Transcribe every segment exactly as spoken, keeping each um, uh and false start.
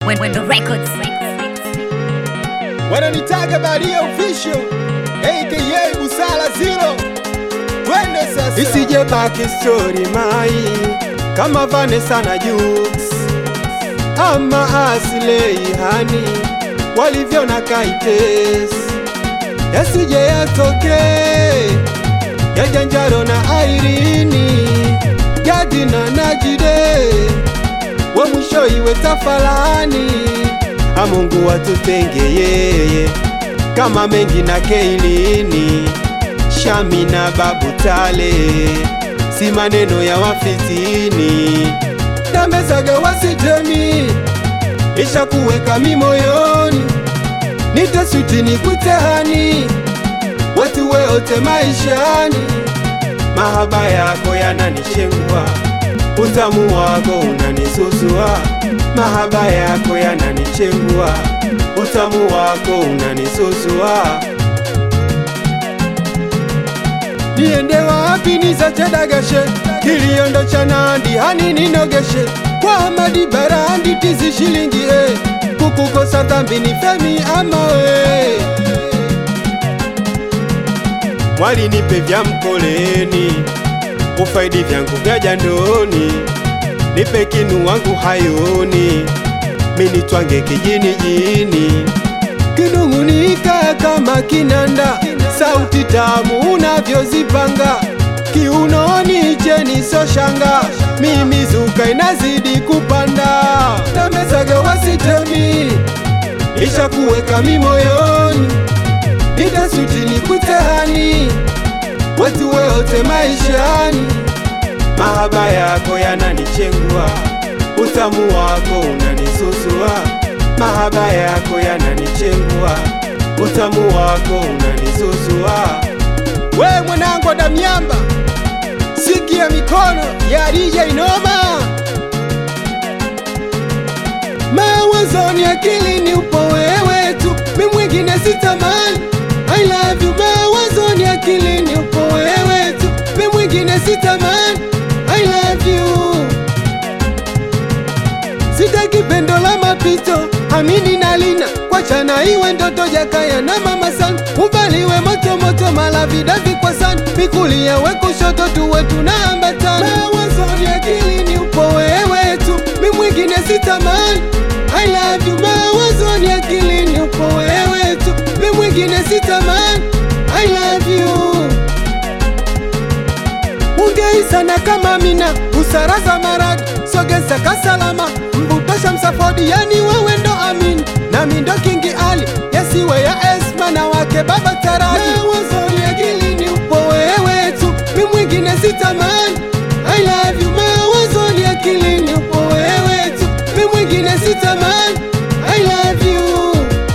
Wendo Records. Wananitaga Baria Official aka Busala Zero. Twende sasa. Isije baki story mai kama Vanessa na Jux ama Asley Hani walivyo na Kaites. Yasije yatoke ya Janjaro na Irene, Gadina na Jide, wa mwisho iwe tafalani. Amungu watutenge yeye kama Mengi na Keilini, Shami na Babu Tale, si maneno ya wafitini. Namesaga wasijemi isha kuweka mimoyoni, nitasuti nikutehani watu weote maishani. Mahaba yako yananichengua, utamu wako unanisusua. Mahaba yako yananichengua, utamu wako unanisusua. Niende wapi nisachedagashe, kiliondo cha Nandi hani ninogeshe. Kwa Hamadi Barandi tizi shilingi eh, kukukosa dhambi ni Femi ama we. Mwali nipe vya mkoleni, ufaidi vyangu vya jandoni. Nipe kinu wangu hayoni, mini twange kijini jini. Kinungunika kama kinanda, sauti tamu unavyozipanga. Kiunoni cheni so shanga, mimi zuka inazidi kupanda. Namesaga wasitemi isha kuweka mimoyoni, nitasuti nikutehani watu weote maishani. Mahaba yako yananichengua, utamu wako unanisusua. Mahaba yako yananichengua, utamu wako unanisusua. We mwanangu Damiamba, sikia mikono ya D J Noma. Mawazoni akilini upo wewe tu, mimi mwingine sitamani. I love you. Mawazoni akilini upo wewe tu, mimi mwingine sitamani. I love you. Sitaki pendo la mapito, Amini na Lina kwa chana iwe ndoto Jakaya na Mama San. Ubaliwe moto moto malavida vikwa san, mikulia we kushoto tuwe tunaambatana. Mawazoni akilini upo wewe tu, mimi mwingine sitamani. I love you. Mawazoni akilini upo wewe tu, mimi mwingine sitamani. I love you. Ungeisana kama Mina, usaraza maradi, sogeza kasalama, mbutosha msafodi, yani wewe ndo Amin na mindo Kingi Ali, yasiwe ya Esma na wake Baba Taraji. Mawazoni akilini upo wewe tu, mimi mwingine sitamani. I love you. Mawazoni akilini upo wewe tu, mimi mwingine sitamani. I love you.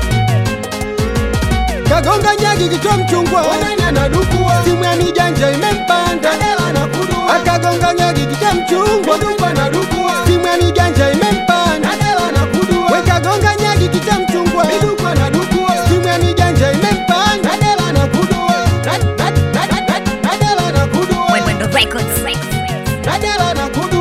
Kagonga nyagi kichwa mchungwa, wananya na dukua. Simu ya mijanja imempanda, Adela na kudua. akagonga nyagi kichwa mchungwa. Dukwa na dukua. Simu ya mijanja imempanda, Adela na kudua. weka gonga nyagi kichwa mchungwa. Dukwa na dukua. Simu ya mijanja imempanda, Adela na kudua. Adela na kudua. Wendo Records. Adela na kudua.